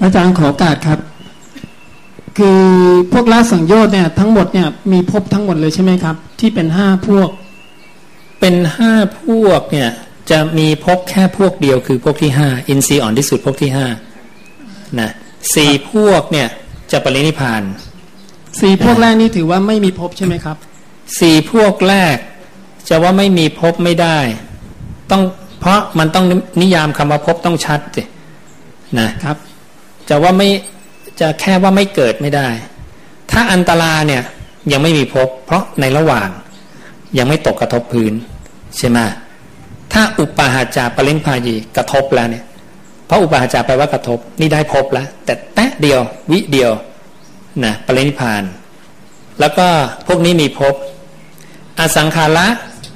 อาจารย์ขอโอกาสครับคือพวกละสังโยชน์เนี่ยทั้งหมดเนี่ยมีภพทั้งหมดเลยใช่ไหมครับที่เป็น5พวกเป็น5พวกเนี่ยจะมีภพแค่พวกเดียวคือพวกที่5อินทรีย์อ่อนที่สุดพวกที่5นะ4พวกเนี่ยจะปรินิพพาน 4พวกแรกนี่ถือว่าไม่มีภพใช่ไหมครับ 4พวกแรกจะว่าไม่มีภพไม่ได้ต้องเพราะมันต้องนิยามคำว่าภพต้องชัดสินะครับจะว่าไม่จะแค่ว่าไม่เกิดไม่ได้ถ้าอันตราเนี่ยยังไม่มีภพเพราะในระหว่างยังไม่ตกกระทบพื้นใช่ไหมถ้าอุปาหาจาปรินิพพายีกระทบแล้วเนี่ยเพราะอุปาหาจาแปลว่ากระทบนี่ได้ภพแล้วแต่แตะเดียววิเดียวนะปรินิพพานแล้วก็พวกนี้มีภพอสังขาระ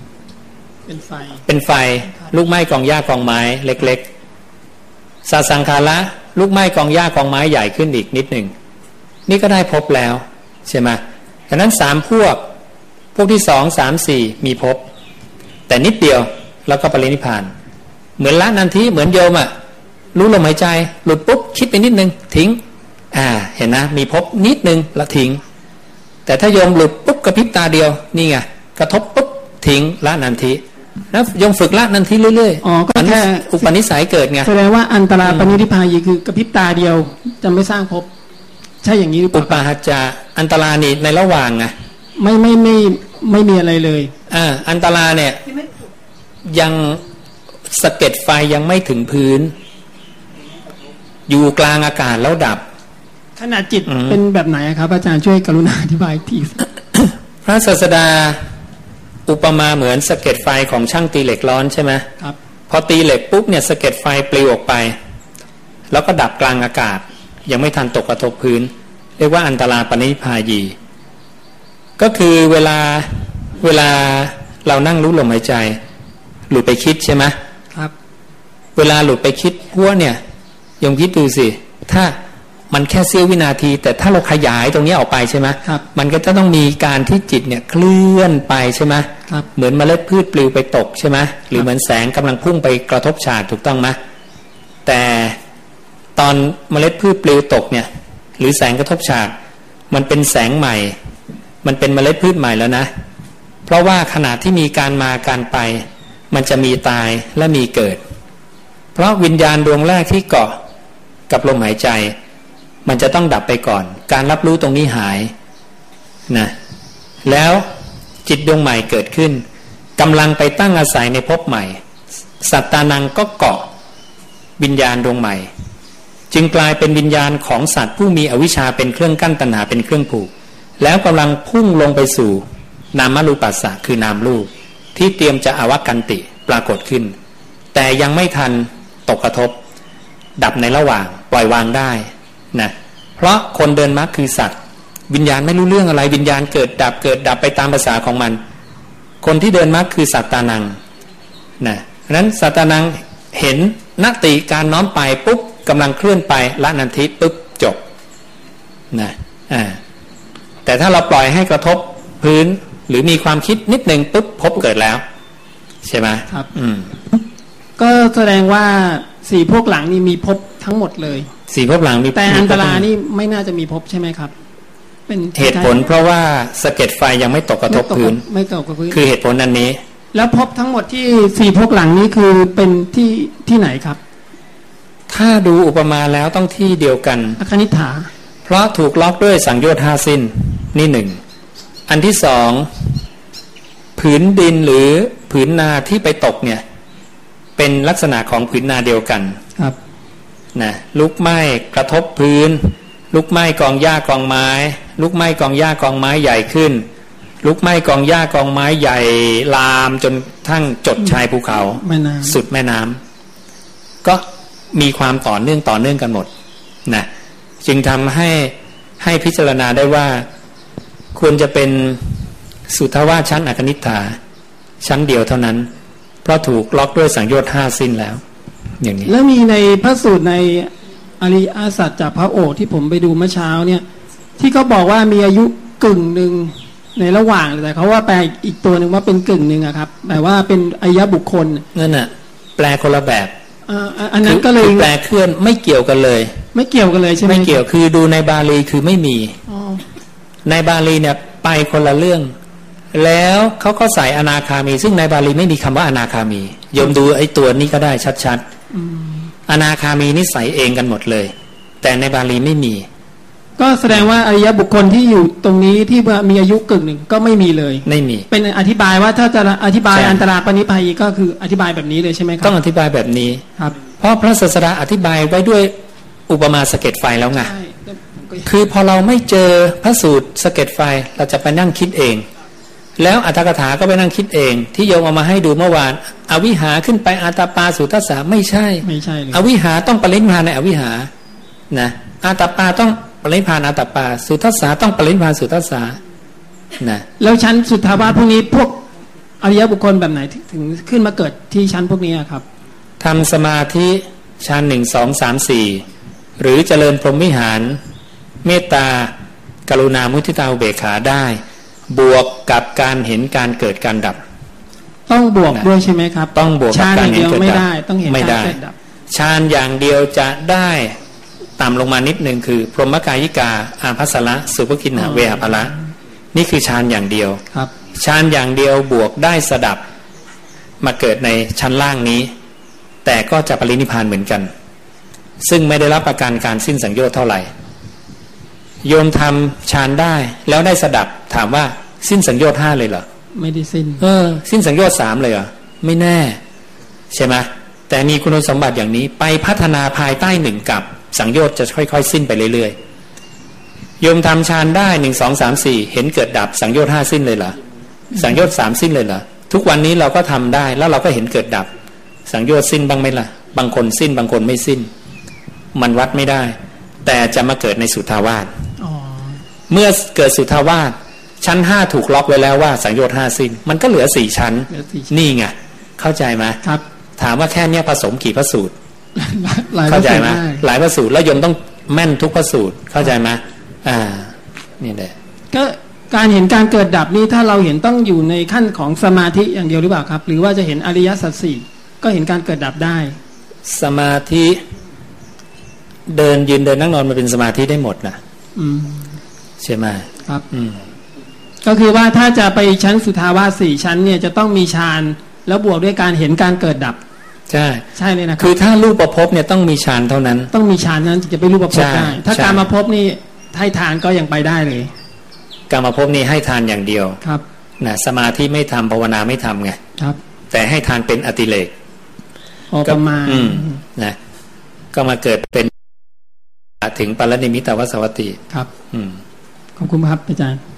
เป็นไฟลูกไม้กองหญ้ากองไม้เล็กๆสัสังขาระลูกไม้กองหญ้ากองไม้ใหญ่ขึ้นอีกนิดหนึ่งนี่ก็ได้ภพแล้วใช่ไหมฉะนั้น3พวกที่2 3 4มีภพแต่นิดเดียวแล้วก็ปรินิพพานเหมือนละนันทิเหมือนโยมรู้ลมหายใจหลุดปุ๊บคิดไปนิดนึงทิ้งเห็นนะมีภพนิดนึงแล้วทิ้งแต่ถ้าโยมหลุดปุ๊บกระพริบตาเดียวนี่ไงกระทบปุ๊บทิ้งละนันทิแล้วโยมฝึกละนันทิเรื่อยๆก็แค่อุปนิสัยเกิดไงแสดงว่าอันตราปรินิพพายีคือกระพริบตาเดียวจะไม่สร้างภพใช่อย่างนี้หรือเปล่าอุปาหาจาอันตรานี่ในระหว่างไงไม่มีอะไรเลยอันตราเนี่ยยังสะเก็ดไฟยังไม่ถึงพื้นอยู่กลางอากาศแล้วดับขณะจิตเป็นแบบไหนครับอาจารย์ช่วยกรุณาอธิบายทีพระศาสดาอุปมาเหมือนสะเก็ดไฟของช่างตีเหล็กร้อนใช่ไหมครับพอตีเหล็กปุ๊บเนี่ยสะเก็ดไฟปลิวออกไปแล้วก็ดับกลางอากาศยังไม่ทันตกกระทบพื้นเรียกว่าอันตราปรินิพพายีก็คือเวลาเรานั่งรู้ลมหายใจหลุดไปคิดใช่ไหมครับเวลาหลุดไปคิดพวกเนี่ยยมคิดดูสิถ้ามันแค่เสี้ยววินาทีแต่ถ้าเราขยายตรงนี้ออกไปใช่ไหมครับมันก็จะต้องมีการที่จิตเนี่ยเคลื่อนไปใช่ไหมครับเหมือนเมล็ดพืชปลิวไปตกใช่ไหมหรือเหมือนแสงกำลังพุ่งไปกระทบฉากถูกต้องไหมแต่ตอนเมล็ดพืชปลิวตกเนี่ยหรือแสงกระทบฉากมันเป็นแสงใหม่มันเป็นเมล็ดพืชใหม่แล้วนะเพราะว่าขณะที่มีการมาการไปมันจะมีตายและมีเกิดเพราะวิญญาณดวงแรกที่เกาะกับลมหายใจมันจะต้องดับไปก่อนการรับรู้ตรงนี้หายนะแล้วจิตดวงใหม่เกิดขึ้นกำลังไปตั้งอาศัยในภพใหม่สัตตานังก็เกาะวิญญาณดวงใหม่จึงกลายเป็นวิญญาณของสัตว์ผู้มีอวิชชาเป็นเครื่องกั้นตัณหาเป็นเครื่องผูกแล้วกำลังพุ่งลงไปสู่นามรูปัสสะคือนามรูปที่เตรียมจะอวกันติปรากฏขึ้นแต่ยังไม่ทันตกกระทบดับในระหว่างปล่อยวางได้นะเพราะคนเดินมรรคคือสัตว์วิญญาณไม่รู้เรื่องอะไรวิญญาณเกิดดับไปตามภาษาของมันคนที่เดินมรรคคือสัตตานังนะฉะนั้นสัตตานังเห็นนติการน้อมไปปุ๊บกำลังเคลื่อนไปละนันทิปุ๊บจบนะแต่ถ้าเราปล่อยให้กระทบพื้นหรือมีความคิดนิดนึงปุ๊บพบเกิดแล้วใช่ไหมครับก็แสดงว่า4พวกหลังนี่มีภพทั้งหมดเลย 4พวกหลังมีแต่อันตรานี่ไม่น่าจะมีภพใช่ไหมครับเป็นเหตุผลเพราะว่าสะเก็ดไฟยังไม่ตกกระทบพื้นไม่ตกกระทบพื้นคือเหตุผลอันนี้แล้วภพทั้งหมดที่4พวกหลังนี้คือเป็นที่ไหนครับถ้าดูอุปมาแล้วต้องที่เดียวกันอคณิฐาเพราะถูกล็อกด้วยสังโยชน์5สิ้นนี่1อันที่2ผืนดินหรือผืนนาที่ไปตกเนี่ยเป็นลักษณะของผืนนาเดียวกันครับนะลุกไหม้กระทบพื้นลุกไหม้กองหญ้ากองไม้ลุกไหม้กองหญ้ากองไม้ใหญ่ขึ้นลุกไหม้กองหญ้ากองไม้ใหญ่ลามจนทั้งจดชายภูเขาสุดแม่น้ำก็มีความต่อเนื่องกันหมดนะจึงทำให้พิจารณาได้ว่าควรจะเป็นสุทธวาสชั้นอคณิฏฐาชั้นเดียวเท่านั้นเพราะถูกล็อกด้วยสังโยชน์5สิ้นแล้วอย่างนี้แล้วมีในพระสูตรในอริยสัจจากพระโอษฐ์ที่ผมไปดูเมื่อเช้าเนี่ยที่เขาบอกว่ามีอายุกึ่งหนึ่งในระหว่างแต่เขาว่าแปลอีกตัวหนึ่งว่าเป็นกึ่งหนึ่งอะครับแปลว่าเป็นอริยบุคคลนั่นน่ะแปลคนละแบบอันนั้นก็เลยแปลเคลื่อนไม่เกี่ยวกันเลยไม่เกี่ยวกันเลยใช่ไหมไม่เกี่ยวคือดูในบาลีคือไม่มีในบาลีเนี่ยไปคนละเรื่องแล้วเขาก็ใส่อนาคามีซึ่งในบาลีไม่มีคำว่าอนาคามีโยมดูไอ้ตัวนี้ก็ได้ชัดๆอนาคามีนี่ใส่เองกันหมดเลยแต่ในบาลีไม่มีก็แสดงว่าอริยบุคคลที่อยู่ตรงนี้ที่มีอายุกึ่งหนึ่งก็ไม่มีเลยไม่มีเป็นอธิบายว่าถ้าจะอธิบายอันตราปณิภัยก็คืออธิบายแบบนี้เลยใช่ไหมครับต้องอธิบายแบบนี้ครับเพราะพระศาสดาอธิบายไว้ด้วยอุปมาสะเก็ดไฟแล้วไงคือพอเราไม่เจอพระสูตรสะเก็ดไฟเราจะไปนั่งคิดเองแล้วอัตถกถาก็ไปนั่งคิดเองที่โยมเอามาให้ดูเมื่อวานอวิหาขึ้นไปอาตาปาสุทัสสะไม่ใช่เลยอวิหาต้องปรินิพพานในอวิหานะอาตาปาต้องปรินิพพานอาตาปาสุทัสสะต้องปรินิพพานสุทัสสะนะแล้วชั้นสุทธาวาสพวกนี้พวกอริยบุคคลแบบไหนถึงขึ้นมาเกิดที่ชั้นพวกนี้ครับทำสมาธิชั้น1 2 3 4หรือเจริญพรหมวิหารเมตตากรุณามุทิตาอุเบกขาได้บวกกับการเห็นการเกิดการดับต้องบวกด้วยใช่ไหมครับต้องบวกกับการเห็นเกิดดับต้องเห็นการเกิดดับฌานอย่างเดียวจะได้ต่ำลงมานิดนึงคือพรหมกายิกาอาภัสสละสุภกินหเวหภละนี่คือฌานอย่างเดียวครับฌานอย่างเดียวบวกได้สดับมาเกิดในชั้นล่างนี้แต่ก็จะปรินิพพานเหมือนกันซึ่งไม่ได้รับประกันการสิ้นสังโยชน์เท่าไหร่โยมทำฌานได้แล้วได้สดับถามว่าสิ้นสังโยชน์5เลยเหรอไม่ได้สิ้นสิ้นสังโยชน์3เลยเหรอไม่แน่ใช่ไหมแต่มีคุณสมบัติอย่างนี้ไปพัฒนาภายใต้1กับสังโยชน์จะค่อยๆสิ้นไปเรื่อยๆโยมทำฌานได้1 2 3 4เห็นเกิดดับสังโยชน์5สิ้นเลยเหรอสังโยชน์3สิ้นเลยเหรอทุกวันนี้เราก็ทำได้แล้วเราก็เห็นเกิดดับสังโยชน์สิ้นบ้างไหมล่ะบางคนสิ้นบางคนไม่สิ้นมันวัดไม่ได้แต่จะมาเกิดในสุทธาวาสเมื่อเกิดสุทธาวาสชั้น5ถูกล็อกไว้แล้วว่าสังโยชน์5สิ้นมันก็เหลือ4ชั้นนี่ไงเข้าใจไหมครับถามว่าแค่เนี้ยผสมกี่พระสูตรเข้าใจไหมหลายพระสูตรแล้วโยมต้องแม่นทุกพระสูตรเข้าใจไหมนี่แหละก็การเห็นการเกิดดับนี้ถ้าเราเห็นต้องอยู่ในขั้นของสมาธิอย่างเดียวหรือเปล่าครับหรือว่าจะเห็นอริยสัจสี่ก็เห็นการเกิดดับได้สมาธิเดินยืนเดินนั่งนอนมาเป็นสมาธิได้หมดนะใช่ไหมครับก็คือว่าถ้าจะไปชั้นสุทาวาส4ชั้นเนี่ยจะต้องมีฌานแล้วบวกด้วยการเห็นการเกิดดับใช่เลยนะคือถ้ารูปประพบเนี่ยต้องมีฌานเท่านั้นต้องมีฌานนั้นจะไปรูปประพบได้ถ้าการมาพบนี่ให้ทานก็ยังไปได้เลยการมาพบนี่ให้ทานอย่างเดียวครับนะสมาธิไม่ทำภาวนาไม่ทำไงครับแต่ให้ทานเป็นอติเรกก็มานะก็มาเกิดเป็นถึงปรนิมิตวสวัตติครับขอบคุณครับอาจารย์